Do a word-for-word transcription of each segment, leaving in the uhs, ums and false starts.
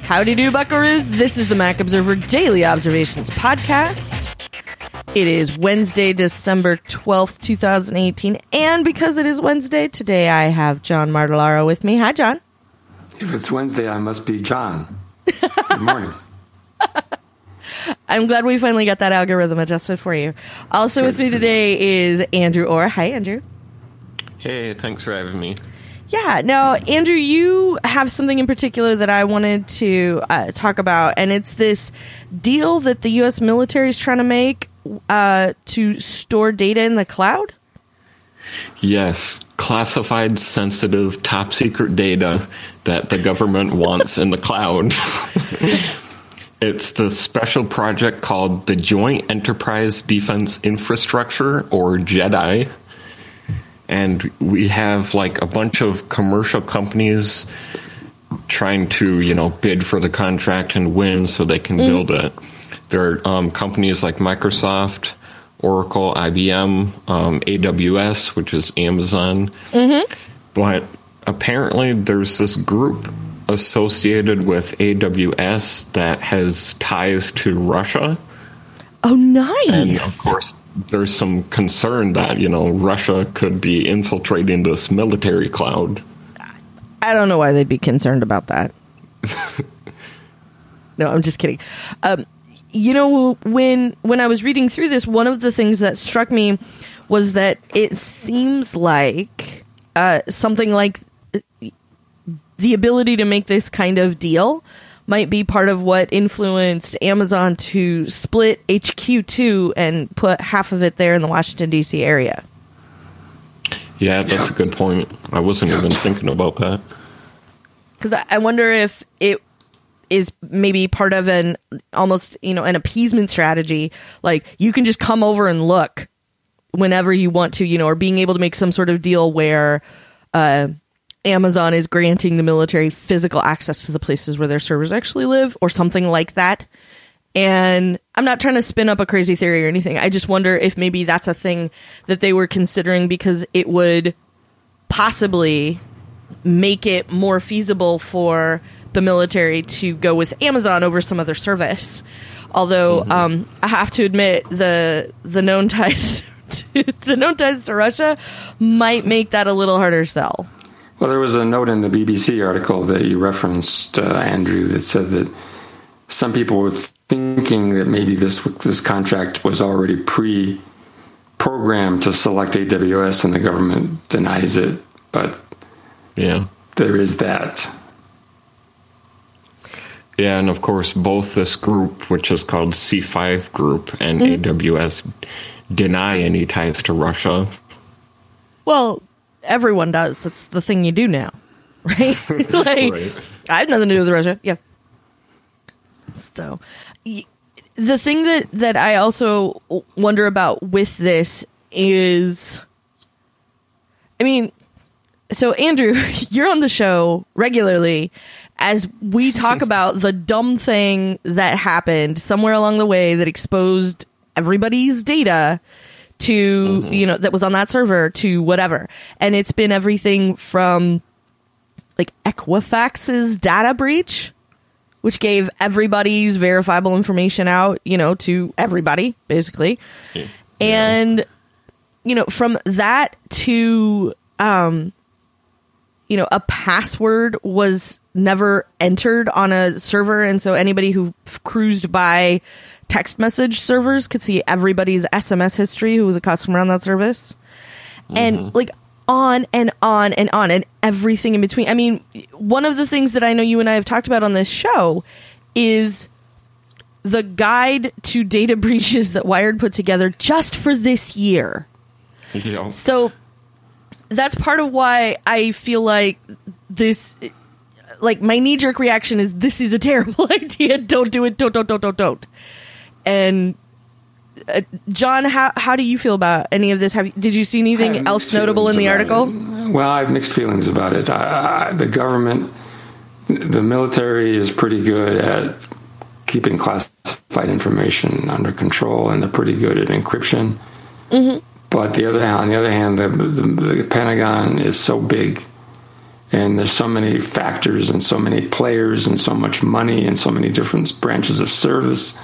Howdy do, buckaroos. This is the Mac Observer Daily Observations Podcast. It is Wednesday, December twelfth, twenty eighteen, and because it is Wednesday, today I have John Martellaro with me. Hi, John. If it's Wednesday, I must be John. Good morning. I'm glad we finally got that algorithm adjusted for you. Also with me today is Andrew Orr. Hi, Andrew. Hey, thanks for having me. Yeah. Now, Andrew, you have something in particular that I wanted to uh, talk about, and it's this deal that the U S military is trying to make uh, to store data in the cloud? Yes, classified, sensitive, top-secret data that the government wants in the cloud. It's the special project called the Joint Enterprise Defense Infrastructure, or JEDI. And we have like a bunch of commercial companies trying to, you know, bid for the contract and win so they can mm-hmm. build it. There are um, companies like Microsoft, Oracle, I B M, um, A W S, which is Amazon. Mm-hmm. But apparently there's this group associated with A W S that has ties to Russia. Oh, nice. And of course, there's some concern that, you know, Russia could be infiltrating this military cloud. I don't know why they'd be concerned about that. No, I'm just kidding. Um, you know, when when I was reading through this, one of the things that struck me was that it seems like uh, something like the ability to make this kind of deal might be part of what influenced Amazon to split H Q two and put half of it there in the Washington, D C area. Yeah, that's yeah. a good point. I wasn't yeah. even thinking about that. Because I, I wonder if it is maybe part of an almost, you know, an appeasement strategy. Like, you can just come over and look whenever you want to, you know, or being able to make some sort of deal where uh, Amazon is granting the military physical access to the places where their servers actually live, or something like that. And I'm not trying to spin up a crazy theory or anything. I just wonder if maybe that's a thing that they were considering because it would possibly make it more feasible for the military to go with Amazon over some other service. Although mm-hmm. um, I have to admit the the known ties to, the known ties to Russia might make that a little harder sell. Well, there was a note in the B B C article that you referenced, uh, Andrew, that said that some people were thinking that maybe this this contract was already pre-programmed to select A W S, and the government denies it. But yeah, there is that. Yeah, and of course, both this group, which is called C five Group, and mm-hmm. A W S deny any ties to Russia. Well, everyone does. It's the thing you do now, right? Like, right. I have nothing to do with Russia. Yeah. So, the thing that, that I also wonder about with this is, I mean, so Andrew, you're on the show regularly as we talk about the dumb thing that happened somewhere along the way that exposed everybody's data to, mm-hmm. you know, that was on that server to whatever. And it's been everything from like Equifax's data breach, which gave everybody's verifiable information out, you know, to everybody, basically. Yeah. And, you know, from that to, um, you know, a password was never entered on a server. And so anybody who f- cruised by text message servers could see everybody's S M S history who was a customer on that service. Mm-hmm. And like on and on and on and everything in between. I mean, one of the things that I know you and I have talked about on this show is the guide to data breaches that Wired put together just for this year. Yeah. So that's part of why I feel like this, like my knee-jerk reaction is this is a terrible idea. Don't do it. Don't, don't, don't, don't, don't. And uh, John, how how do you feel about any of this? Have did you see anything else notable in the article? It. Well, I have mixed feelings about it. I, I, the government, the military is pretty good at keeping classified information under control, and they're pretty good at encryption. Mm-hmm. But the other on the other hand, the, the, the Pentagon is so big And there's so many factors and so many players and so much money and so many different branches of service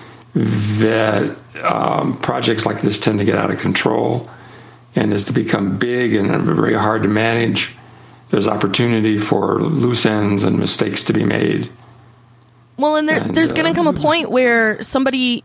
that um, projects like this tend to get out of control. And as they become big and very hard to manage, there's opportunity for loose ends and mistakes to be made. Well, and, there, and there's uh, going to come a point where somebody...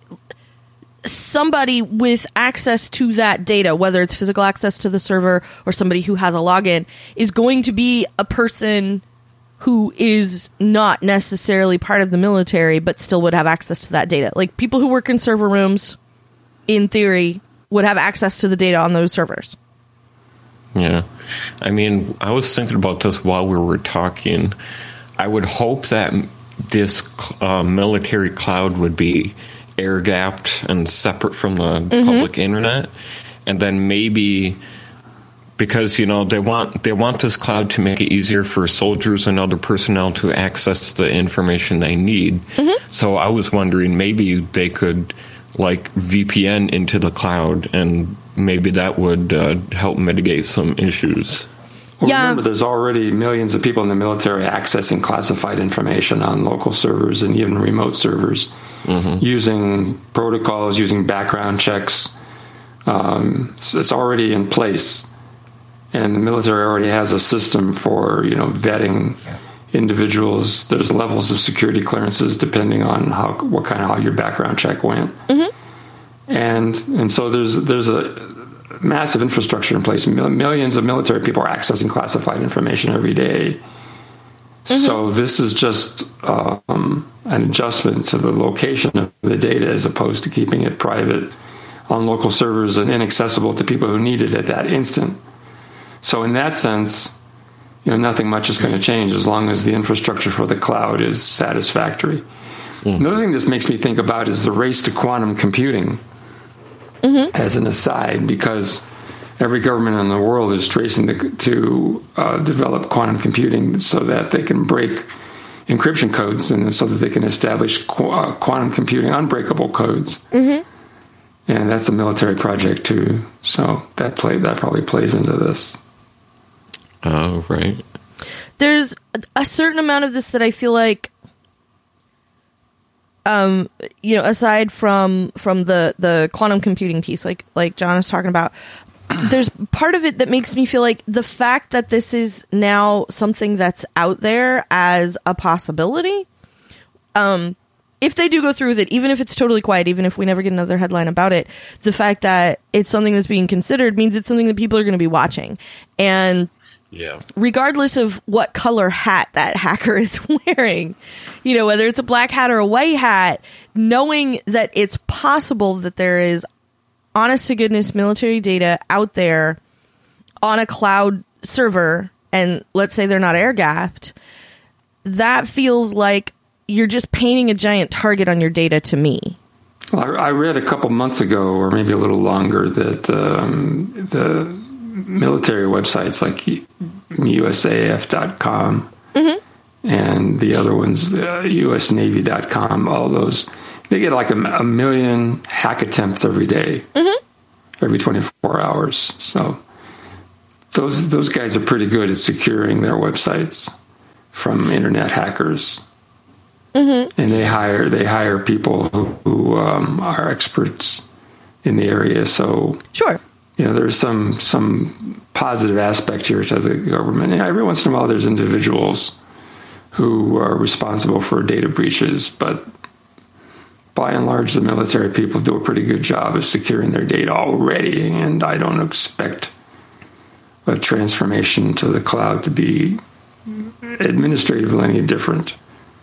somebody with access to that data, whether it's physical access to the server or somebody who has a login, is going to be a person who is not necessarily part of the military, but still would have access to that data. Like, people who work in server rooms, in theory, would have access to the data on those servers. Yeah. I mean, I was thinking about this while we were talking. I would hope that this uh, military cloud would be air-gapped and separate from the mm-hmm. public internet, and then maybe because you know they want they want this cloud to make it easier for soldiers and other personnel to access the information they need. Mm-hmm. So I was wondering maybe they could like V P N into the cloud, and maybe that would uh, help mitigate some issues. Well, yeah. Remember, there's already millions of people in the military accessing classified information on local servers and even remote servers, mm-hmm. using protocols, using background checks. Um, so it's already in place, and the military already has a system for you know vetting individuals. There's levels of security clearances depending on how what kind of how your background check went, mm-hmm. and and so there's there's a massive infrastructure in place. Millions of military people are accessing classified information every day. Mm-hmm. So this is just um, an adjustment to the location of the data as opposed to keeping it private on local servers and inaccessible to people who need it at that instant. So in that sense, you know, nothing much is going to change as long as the infrastructure for the cloud is satisfactory. Mm-hmm. Another thing this makes me think about is the race to quantum computing. Mm-hmm. As an aside, because every government in the world is racing to, to uh, develop quantum computing so that they can break encryption codes and so that they can establish qu- uh, quantum computing unbreakable codes. Mm-hmm. And that's a military project too. So that play that probably plays into this. Oh, right. There's a certain amount of this that I feel like Um, you know, aside from from the, the quantum computing piece, like like John is talking about, there's part of it that makes me feel like the fact that this is now something that's out there as a possibility. Um, if they do go through with it, even if it's totally quiet, even if we never get another headline about it, the fact that it's something that's being considered means it's something that people are going to be watching. And yeah, regardless of what color hat that hacker is wearing, you know, whether it's a black hat or a white hat, knowing that it's possible that there is honest to goodness military data out there on a cloud server, and let's say they're not air gapped, that feels like you're just painting a giant target on your data to me. Well, I, I read a couple months ago, or maybe a little longer, that um, the military websites like U S A F dot com mm-hmm. and the other ones, uh, U S Navy dot com, all those, they get like a, a million hack attempts every day, mm-hmm. every twenty-four hours. So those those guys are pretty good at securing their websites from internet hackers. Mm-hmm. And they hire they hire people who, who um, are experts in the area. So sure. You know, there's some some positive aspect here to the government. And every once in a while, there's individuals who are responsible for data breaches, but by and large, the military people do a pretty good job of securing their data already, and I don't expect a transformation to the cloud to be administratively any different.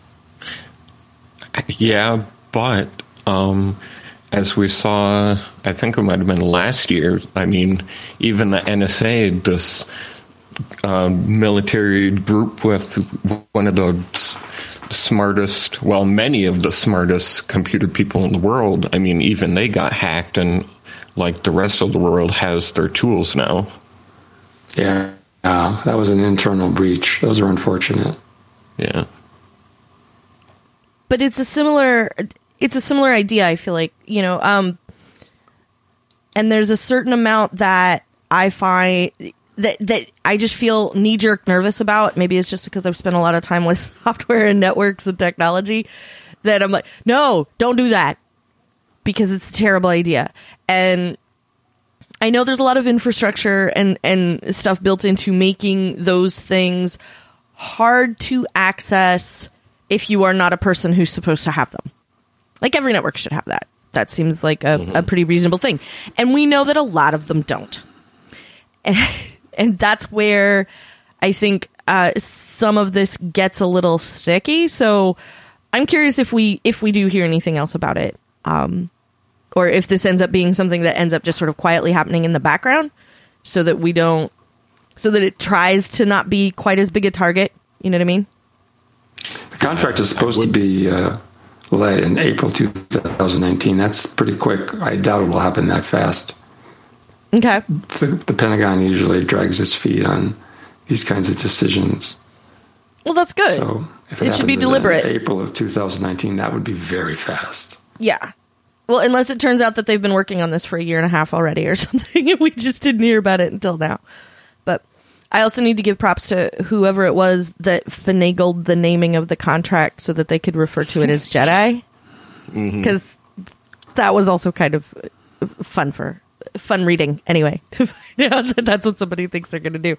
Yeah, but um, as we saw, I think it might have been last year, I mean, even the N S A, this uh, military group with one of the smartest, well, many of the smartest computer people in the world, I mean, even they got hacked, and like the rest of the world has their tools now. Yeah, uh, that was an internal breach. Those are unfortunate. Yeah. But it's a similar, it's a similar idea, I feel like, you know, um, and there's a certain amount that I find that that I just feel knee jerk nervous about. Maybe it's just because I've spent a lot of time with software and networks and technology that I'm like, no, don't do that because it's a terrible idea. And I know there's a lot of infrastructure and, and stuff built into making those things hard to access if you are not a person who's supposed to have them. Like every network should have that. That seems like a, mm-hmm. a pretty reasonable thing. And we know that a lot of them don't. And, and that's where I think uh, some of this gets a little sticky. So I'm curious if we if we do hear anything else about it. Um, or if this ends up being something that ends up just sort of quietly happening in the background so that we don't, so that it tries to not be quite as big a target. You know what I mean? The contract is supposed to be uh, led in April two thousand nineteen. That's pretty quick. I doubt it will happen that fast. Okay. The, the Pentagon usually drags its feet on these kinds of decisions. Well, that's good. So if it, it should be deliberate. In April of two thousand nineteen, that would be very fast. Yeah. Well, unless it turns out that they've been working on this for a year and a half already or something, and we just didn't hear about it until now. But I also need to give props to whoever it was that finagled the naming of the contract so that they could refer to it as Jedi. Because mm-hmm. that was also kind of fun for fun reading anyway, to find out that that's what somebody thinks they're going to do.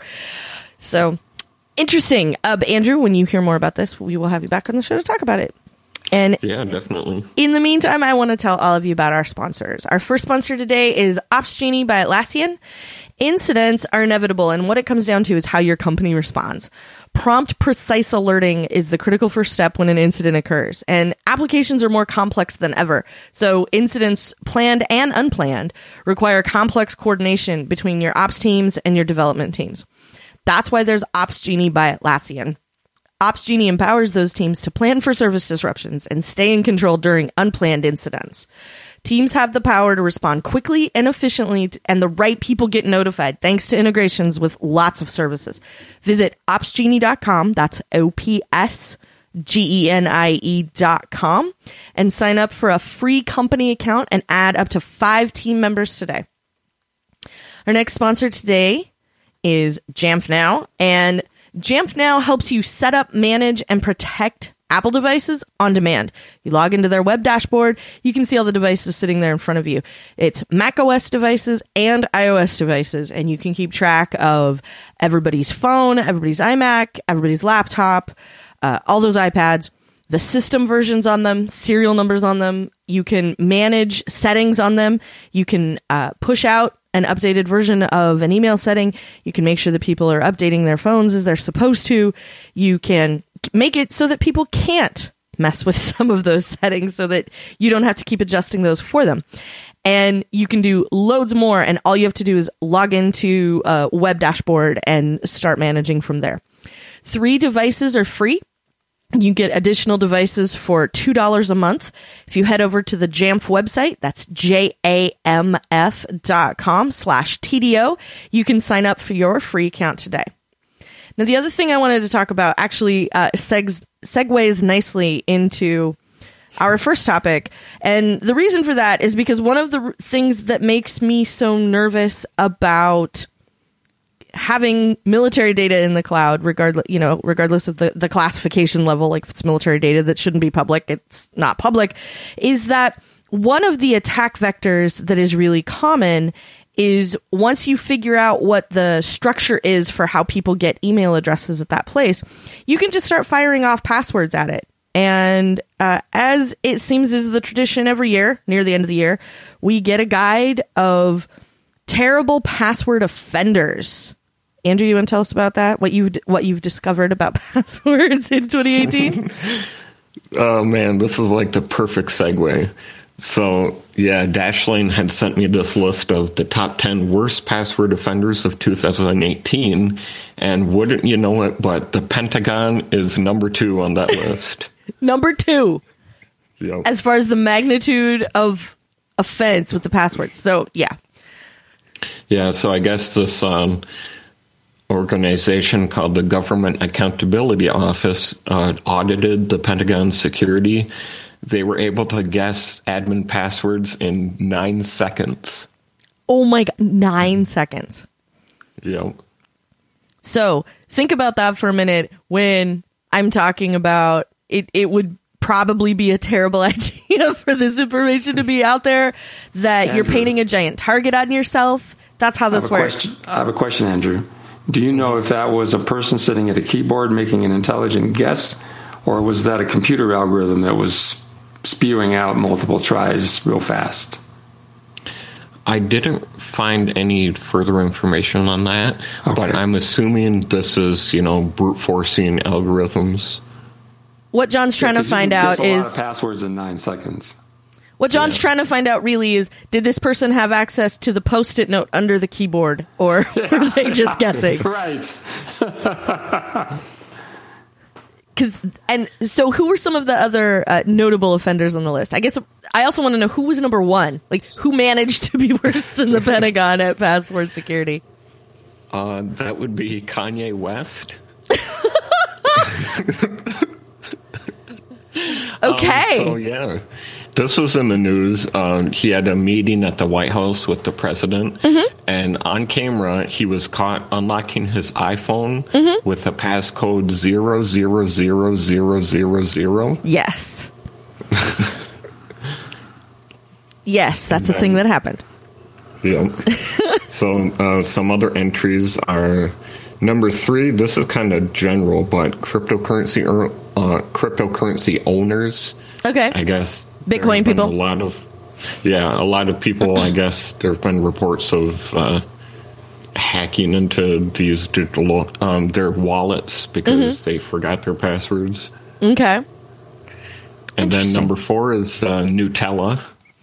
So interesting. Uh, Andrew, when you hear more about this, we will have you back on the show to talk about it. And yeah, definitely. In the meantime, I want to tell all of you about our sponsors. Our first sponsor today is OpsGenie by Atlassian. Incidents are inevitable, and what it comes down to is how your company responds. Prompt, precise alerting is the critical first step when an incident occurs, and applications are more complex than ever. So incidents, planned and unplanned, require complex coordination between your ops teams and your development teams. That's why there's OpsGenie by Atlassian. OpsGenie empowers those teams to plan for service disruptions and stay in control during unplanned incidents. Teams have the power to respond quickly and efficiently, and the right people get notified thanks to integrations with lots of services. Visit ops genie dot com, that's O P S G E N I E dot com, and sign up for a free company account and add up to five team members today. Our next sponsor today is Jamf Now, and Jamf Now helps you set up, manage, and protect Apple devices on demand. You log into their web dashboard, you can see all the devices sitting there in front of you. It's macOS devices and iOS devices, and you can keep track of everybody's phone, everybody's iMac, everybody's laptop, uh, all those iPads, the system versions on them, serial numbers on them. You can manage settings on them. You can uh, push out an updated version of an email setting. You can make sure that people are updating their phones as they're supposed to. You can make it so that people can't mess with some of those settings so that you don't have to keep adjusting those for them. And you can do loads more, and all you have to do is log into a web dashboard and start managing from there. Three devices are free. You get additional devices for two dollars a month. If you head over to the Jamf website, that's J A M F dot com slash T D O, you can sign up for your free account today. Now, the other thing I wanted to talk about actually uh, segs, segues nicely into our first topic. And the reason for that is because one of the r- things that makes me so nervous about having military data in the cloud, regardless, you know, regardless of the, the classification level, like if it's military data that shouldn't be public, it's not public, is that one of the attack vectors that is really common is once you figure out what the structure is for how people get email addresses at that place, you can just start firing off passwords at it. And uh, as it seems is the tradition every year, near the end of the year, we get a guide of terrible password offenders. Andrew, you want to tell us about that? What you've what you've discovered about passwords in twenty eighteen? Oh man, this is like the perfect segue. So yeah, Dashlane had sent me this list of the top ten worst password offenders of two thousand eighteen, and wouldn't you know it, but the Pentagon is number two on that list. Number two. Yep. As far as the magnitude of offense with the passwords. So yeah. Yeah, so I guess this um, organization called the Government Accountability Office uh, audited the Pentagon security. They were able to guess admin passwords in nine seconds. Oh my God, nine seconds. Yep. So think about that for a minute when I'm talking about it. It would probably be a terrible idea for this information to be out there, that Andrew, you're painting a giant target on yourself. That's how this works. Question. I have a question, Andrew. Do you know if that was a person sitting at a keyboard making an intelligent guess, or was that a computer algorithm that was spewing out multiple tries real fast? I didn't find any further information on that, okay. but I'm assuming this is, you know, brute forcing algorithms. What John's trying yeah, to find out a is lot of passwords in nine seconds. What John's yeah. trying to find out really is, did this person have access to the Post-it note under the keyboard, or yeah. were they just guessing? Right. Cause, and so who were some of the other uh, notable offenders on the list? I guess I also want to know who was number one. Like, who managed to be worse than the Pentagon at password security? Uh, that would be Kanye West. Okay. Um, so, yeah. This was in the news. Um, he had a meeting at the White House with the president, mm-hmm. and on camera, he was caught unlocking his iPhone mm-hmm. with the passcode zero zero zero zero zero zero. Yes. Yes, that's a thing that happened. Yeah. So uh, some other entries are number three. This is kind of general, but cryptocurrency er, uh, cryptocurrency owners. Okay. I guess. Bitcoin people. A lot of, yeah, a lot of people. I guess there have been reports of uh, hacking into these digital um, their wallets because mm-hmm. they forgot their passwords. Okay. And then number four is uh, Nutella.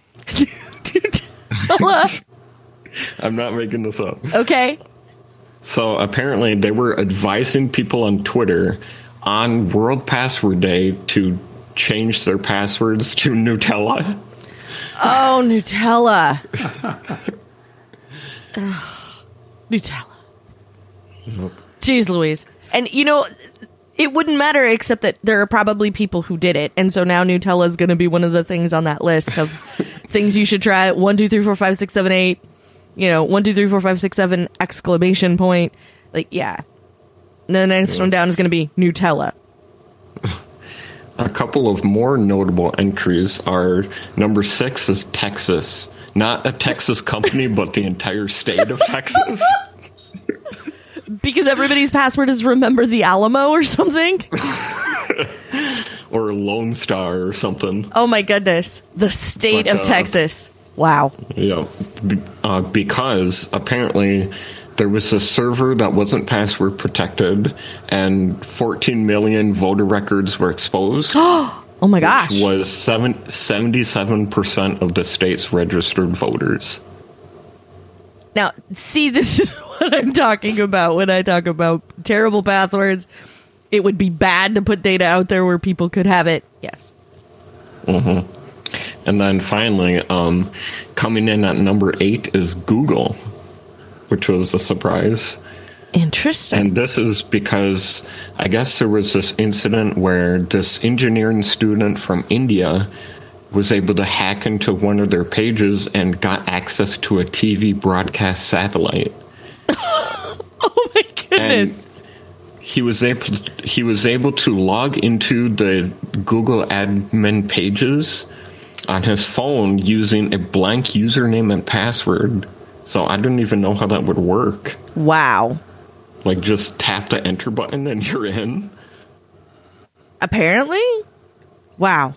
Nutella. I'm not making this up. Okay. So apparently they were advising people on Twitter on World Password Day to change their passwords to Nutella. Oh, Nutella. Ugh, Nutella. Yep. Jeez Louise. And, you know, it wouldn't matter except that there are probably people who did it. And so now Nutella is going to be one of the things on that list of things you should try. One, two, three, four, five, six, seven, eight. You know, one, two, three, four, five, six, seven, exclamation point. Like, yeah. And then the next yeah. one down is going to be Nutella. A couple of more notable entries are number six is Texas. Not a Texas company, but the entire state of Texas. Because everybody's password is remember the Alamo or something? Or Lone Star or something. Oh my goodness. The state but, of uh, Texas. Wow. Yeah. Uh, because apparently there was a server that wasn't password protected, and fourteen million voter records were exposed. Oh my gosh. Which was seven, seventy-seven percent of the state's registered voters. Now, see, this is what I'm talking about when I talk about terrible passwords. It would be bad to put data out there where people could have it. Yes. Mm-hmm. And then finally, um, coming in at number eight is Google, which was a surprise. Interesting. And this is because I guess there was this incident where this engineering student from India was able to hack into one of their pages and got access to a T V broadcast satellite. Oh my goodness. And he was able to, he was able to log into the Google admin pages on his phone using a blank username and password. So I don't even know how that would work. Wow. Like, just tap the enter button and you're in? Apparently? Wow.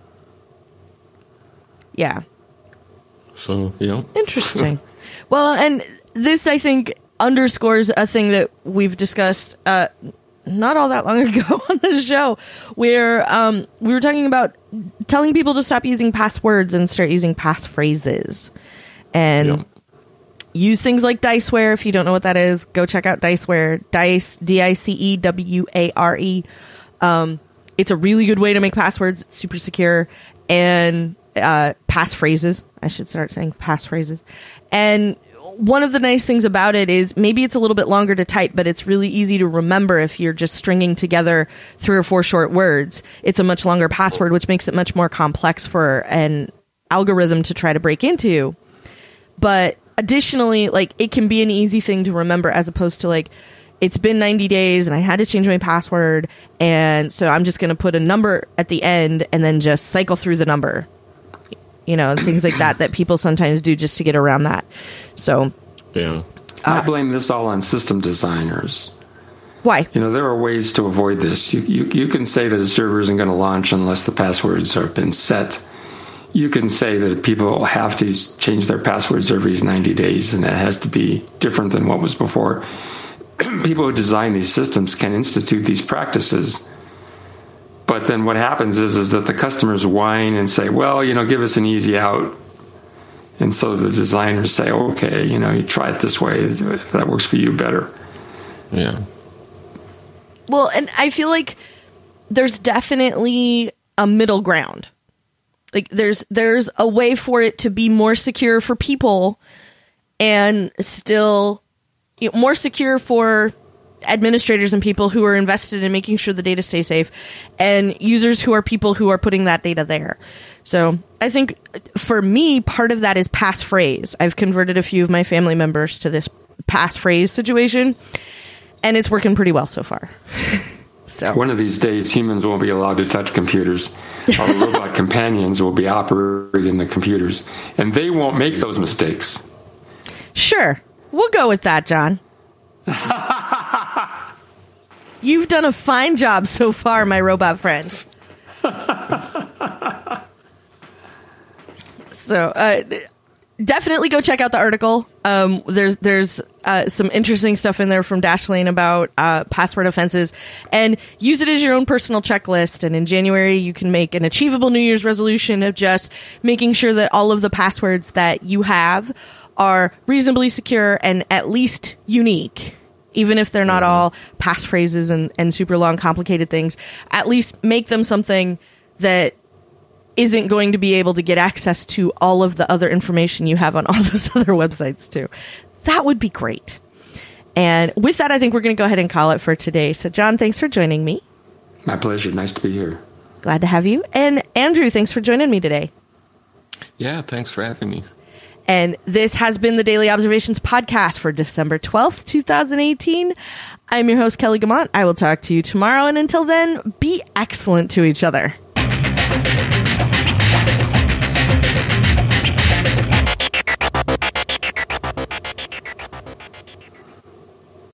Yeah. So, yeah. Interesting. Well, and this, I think, underscores a thing that we've discussed uh, not all that long ago on the show, where um, we were talking about telling people to stop using passwords and start using passphrases. And... Yeah. Use things like Diceware. If you don't know what that is, go check out Diceware. Dice, D I C E W A R E. Um, it's a really good way to make passwords. It's super secure. And uh, passphrases. I should start saying passphrases. And one of the nice things about it is maybe it's a little bit longer to type, but it's really easy to remember if you're just stringing together three or four short words. It's a much longer password, which makes it much more complex for an algorithm to try to break into. But additionally, like, it can be an easy thing to remember as opposed to, like, it's been ninety days and I had to change my password. And so I'm just going to put a number at the end and then just cycle through the number, you know, things like that, that people sometimes do just to get around that. So, yeah, I blame this all on system designers. Why? You know, there are ways to avoid this. You, you, you can say that a server isn't going to launch unless the passwords have been set. You can say that people have to change their passwords every ninety days, and it has to be different than what was before. People who design these systems can institute these practices. But then what happens is, is that the customers whine and say, well, you know, give us an easy out. And so the designers say, okay, you know, you try it this way. If that works for you, better. Yeah. Well, and I feel like there's definitely a middle ground. Like there's there's a way for it to be more secure for people and still, you know, more secure for administrators and people who are invested in making sure the data stays safe, and users who are people who are putting that data there. So I think for me, part of that is passphrase. I've converted a few of my family members to this passphrase situation, and it's working pretty well so far. So one of these days, humans won't be allowed to touch computers. Our robot companions will be operating the computers, and they won't make those mistakes. Sure. We'll go with that, John. You've done a fine job so far, my robot friend. So, uh, definitely go check out the article. Um, there's there's uh, some interesting stuff in there from Dashlane about uh, password offenses, and use it as your own personal checklist. And in January, you can make an achievable New Year's resolution of just making sure that all of the passwords that you have are reasonably secure and at least unique. Even if they're not all passphrases and, and super long, complicated things, at least make them something that isn't going to be able to get access to all of the other information you have on all those other websites too. That would be great. And with that, I think we're going to go ahead and call it for today. So John, thanks for joining me. My pleasure. Nice to be here. Glad to have you. And Andrew, thanks for joining me today. Yeah, thanks for having me. And this has been the Daily Observations podcast for December twelfth, twenty eighteen. I'm your host, Kelly Gamont. I will talk to you tomorrow. And until then, be excellent to each other.